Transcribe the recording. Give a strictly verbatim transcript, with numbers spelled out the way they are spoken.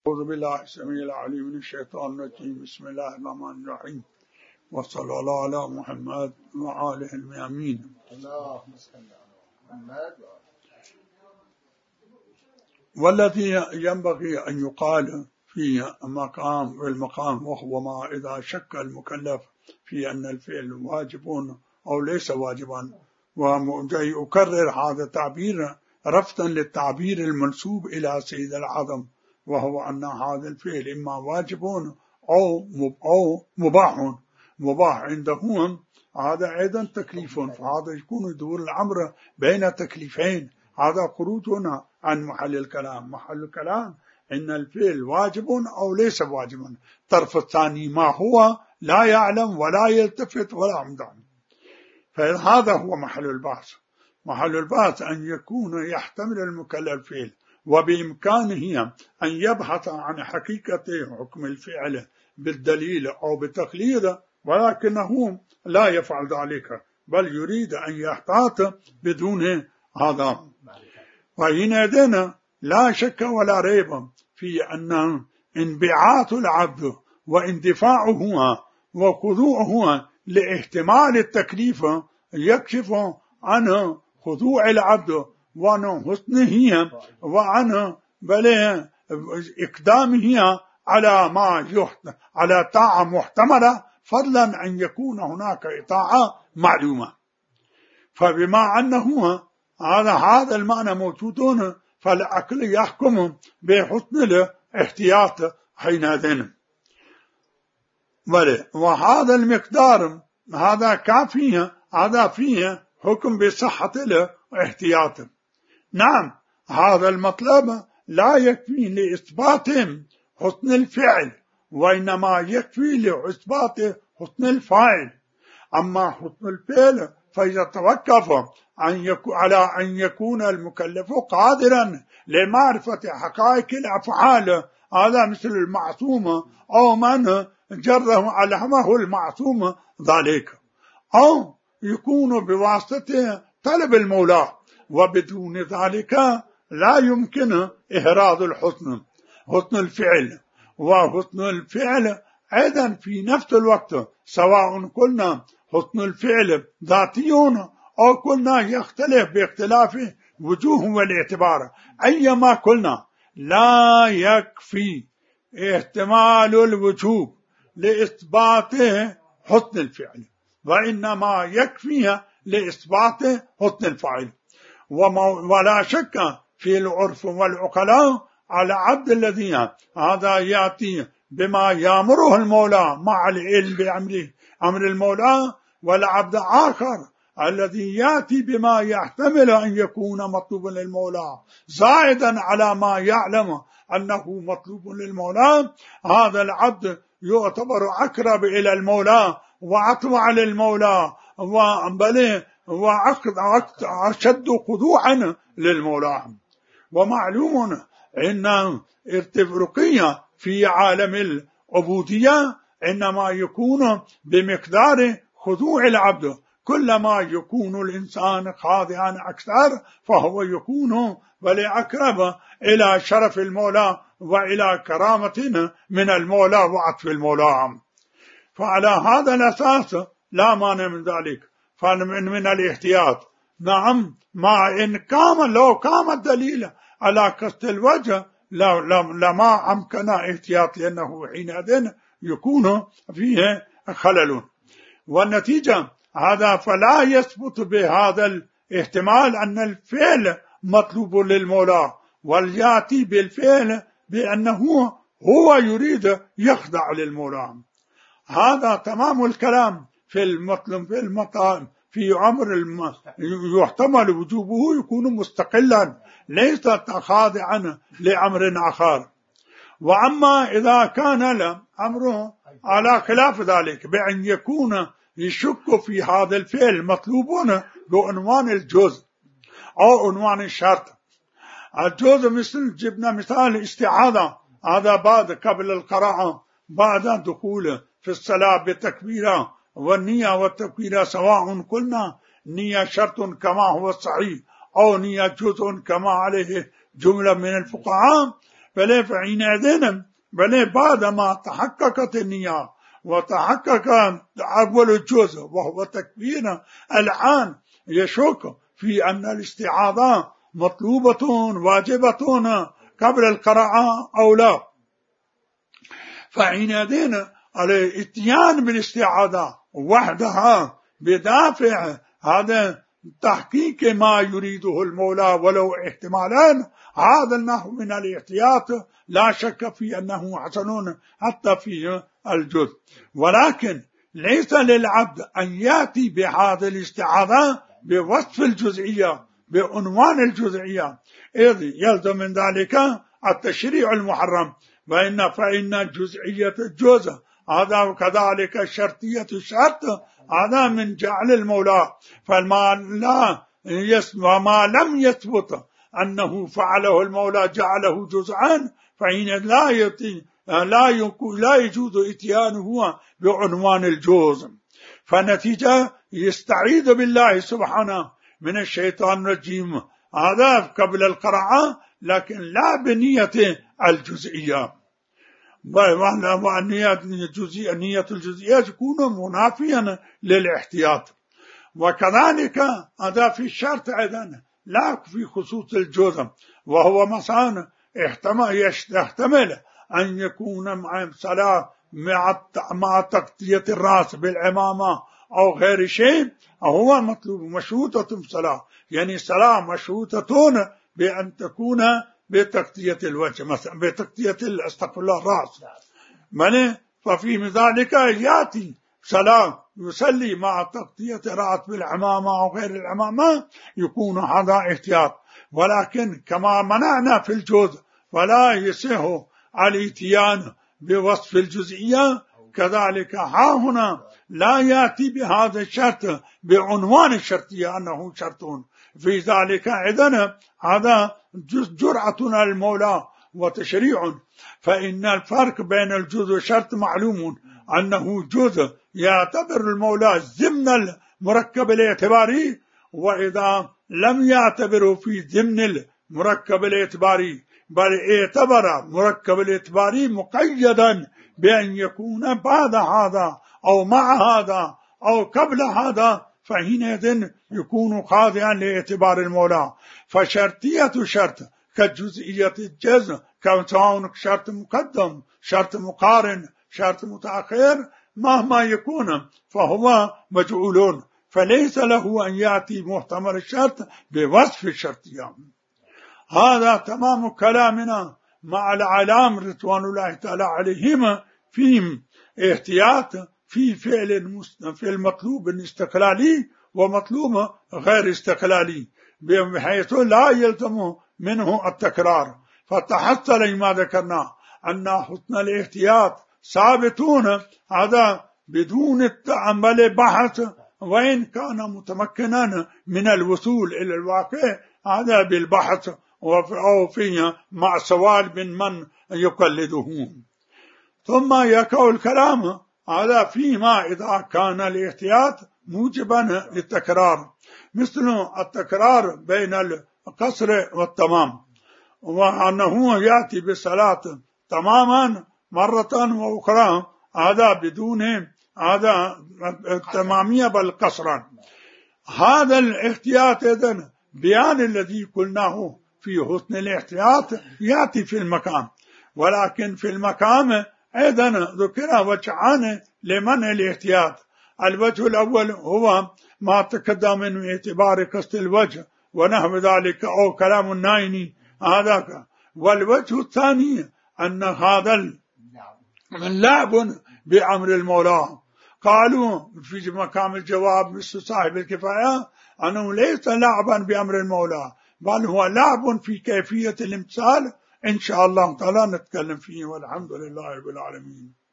أعوذ بالله السميع العليم من الشيطان الرجيم. بسم الله الرحمن الرحيم، وصلى الله على محمد وآله الأمين. اللهم صل على محمد. والذي ينبغي أن يقال في مقام والمقام وهو ما إذا شك المكلف في أن الفعل واجب أو ليس واجبا، وأكرر هذا التعبير رفضا للتعبير المنسوب إلى سيد العظم، وهو أن هذا الفعل إما واجب أو أو مباح. مباح عندهم هذا أيضا تكليف، فهذا يكون يدور الأمر بين تكليفين. هذا خروجنا عن محل الكلام. محل الكلام إن الفعل واجب أو ليس واجبا. الطرف الثاني ما هو لا يعلم ولا يلتفت ولا يمدع. فهذا هو محل البحث. محل البحث أن يكون يحتمل المكلف الفعل، وبإمكانه أن يبحث عن حقيقة حكم الفعل بالدليل أو بالتقليد، ولكنه لا يفعل ذلك، بل يريد أن يحتاط بدون هذا. وحينئذ لا شك ولا ريب في أن انبعاث العبد واندفاعه وخضوعه لاحتمال التكليف يكشف عن خضوع العبد وعن حسنه وعن بل إقدامه على ما على طاعة محتملة، فضلا أن يكون هناك طاعة معلومة. فبما أنه هذا هذا المعنى موجود، فالعقل يحكم بحسن الاحتياط حينئذ. وهذا المقدار هذا كافي، هذا فيه حكم بصحة الاحتياط. نعم، هذا المطلب لا يكفي لإثبات حسن الفعل، وإنما يكفي لإثبات حسن الفاعل. أما حسن الفعل فيتوقف على أن يكون المكلف قادرا لمعرفة حقائق الأفعال، هذا مثل المعصوم أو من جره علمه المعصوم ذلك، أو يكون بواسطة طلب المولى، وبدون ذلك لا يمكن إهراز الحسن حسن الفعل. وحسن الفعل أيضا في نفس الوقت، سواء قلنا حسن الفعل ذاتي أو قلنا يختلف باختلاف وجوه والاعتبار، أيما قلنا لا يكفي احتمال الوجوب لإثبات حسن الفعل، وإنما يكفي لإثبات حسن الفعل. ولا شك في العرف والعقلاء على عبد الذي هذا يأتي بما يأمره المولى مع العلم بأمره أمر المولى، والعبد آخر الذي يأتي بما يحتمل أن يكون مطلوبا للمولى زائدا على ما يعلم أنه مطلوب للمولى. هذا العبد يعتبر أقرب إلى المولى وأطوع للمولى وبل وأشد خضوعا للمولى. ومعلوم أن التفرقية في عالم العبودية إنما يكون بمقدار خضوع العبد. كلما يكون الإنسان خاضعا أكثر فهو يكون بل أقرب إلى شرف المولى وإلى كرامة من المولى وعطف المولى. فعلى هذا الأساس لا مانع من ذلك، فمن من الاحتياط. نعم، مع إن كان لو كان الدليل على قصد الوجه لما أمكن احتياط، لأنه حينئذ يكون فيه خلل. والنتيجة هذا فلا يثبت بهذا الاحتمال أن الفعل مطلوب للمولى، وليأتي بالفعل بأنه هو يريد يخضع للمولى. هذا تمام الكلام في المطلب في المطالب في أمر الم... يحتمل وجوبه يكون مستقلا ليس خاضعا لأمر آخر. وأما إذا كان الأمر على خلاف ذلك، بأن يكون يشك في هذا الفعل مطلوب بعنوان الجزء أو عنوان الشرط. الجزء مثل جبنا مثال الاستعاذة، هذا بعد قبل القراءة بعد دخول في الصلاة بتكبيرة، والنية والتكبيرة سواء قلنا نية شرط كما هو الصحيح أو نية جزء كما عليه جملة من الفقهاء، بل فحينئذ بل بعدما تحققت النية وتحقق أول الجزء وهو تكبير الآن يشك في أن الاستعاذة مطلوبة واجبة قبل القراءة أو لا، فحينئذ على الاتيان بالاستعاذة وحدها بدافع هذا تحقيق ما يريده المولى ولو احتمالان، هذا النحو من الاحتياط لا شك في أنه حسن حتى في الجزء، ولكن ليس للعبد أن يأتي بهذا الاستعاذة بوصف الجزئية بعنوان الجزئية، إذ يلزم من ذلك التشريع المحرم، وإن فإن جزئية الجزء هذا كذلك شرطية الشرط هذا من جعل المولى، فما لا يسمى ما لم يثبت أنه فعله المولى جعله جزءا فإن لا يتي لا يكون لا يجوز إتيانه بعنوان الجزء، فنتيجة يستعيذ بالله سبحانه من الشيطان الرجيم هذا قبل القراءة، لكن لا بنية الجزئية، والنية الجزئية نية الجزئية تكون منافيا للاحتياط. وكذلك هذا في الشرط أيضا لا في خصوص الجزء، وهو مثلا يحتمل أن يكون مع صلاة مع تغطية الرأس بالعمامة أو غير شيء، هو مطلوب مشروطة صلاة، يعني صلاة مشروطة بأن تكون بتغطية الوجه مثلا بتغطية استغفر الله الرأس، ففي ذلك يأتي صلاة يصلي مع تغطية الرأس بالعمامة أو غير العمامة يكون هذا احتياط، ولكن كما منعنا في الجزء ولا يصح الاتيان بوصف الجزئية، كذلك ها هنا لا يأتي بهذا الشرط بعنوان الشرطية أنه شرط، في ذلك إذن هذا جرعة المولى وتشريع، فإن الفرق بين الجزء والشرط معلوم أنه جزء يعتبر المولى ضمن المركب الاعتباري، وإذا لم يعتبره في ضمن المركب الاعتباري بل اعتبر مركب الاعتباري مقيدا بأن يكون بعد هذا أو مع هذا أو قبل هذا، فحينئذ يكون خاضعا لاعتبار المولى. فشرطية شرط كجزئية الجزء كون شرط مقدم شرط مقارن شرط متأخر مهما يكون فهو مجعول، فليس له أن يأتي محتمل الشرط بوصف الشرطية. هذا تمام كلامنا مع العلام رضوان الله تعالى عليهم في احتياط في فعل في المطلوب الاستقلالي ومطلوب غير استقلالي، بحيث لا يلزم منه التكرار. فتحصل ما ذكرنا أن حسن الاحتياط ثابتون هذا بدون التأمل بحث، وإن كان متمكنا من الوصول إلى الواقع هذا بالبحث أو فيه مع سؤال من من يقلده. ثم يقع الكلام هذا فيما إذا كان الاحتياط موجبا للتكرار، مثل التكرار بين القصر والتمام، وأنه يأتي بالصلاة تماما مرة وأخرى هذا بدون هذا التمامية بل قصرا. هذا الاحتياط إذن بيان الذي قلناه في حسن الاحتياط يأتي في المقام، ولكن في المقام أيضا ذكر وجهان لمنع الاحتياط. الوجه الأول هو ما تقدم من اعتبار قصد الوجه ونحو ذلك أو كلام النايني هذا، والوجه الثاني أن هذا لعب بأمر المولى. قالوا في مقام الجواب مثل صاحب الكفاية أنه ليس لعبا بأمر المولى بل هو لعب في كيفية الامتثال، إن شاء الله تعالى نتكلم فيه، والحمد لله رب العالمين.